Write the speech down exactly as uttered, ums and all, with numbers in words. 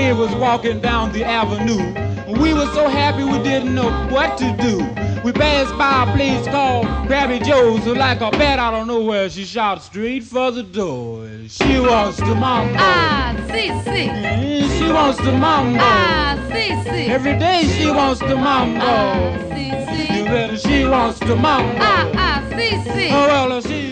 we was walking down the avenue. We were so happy we didn't know what to do. We passed by a place called Krabby Joe's, so like a bat out of nowhere, she shot straight for the door. She wants to mambo. Ah, si, si. Mm, She wants to mambo. Ah, si, si. Every day she wants to mambo. Ah, si, si. You better, she wants to mambo. Ah, ah, si, si. Oh, well, she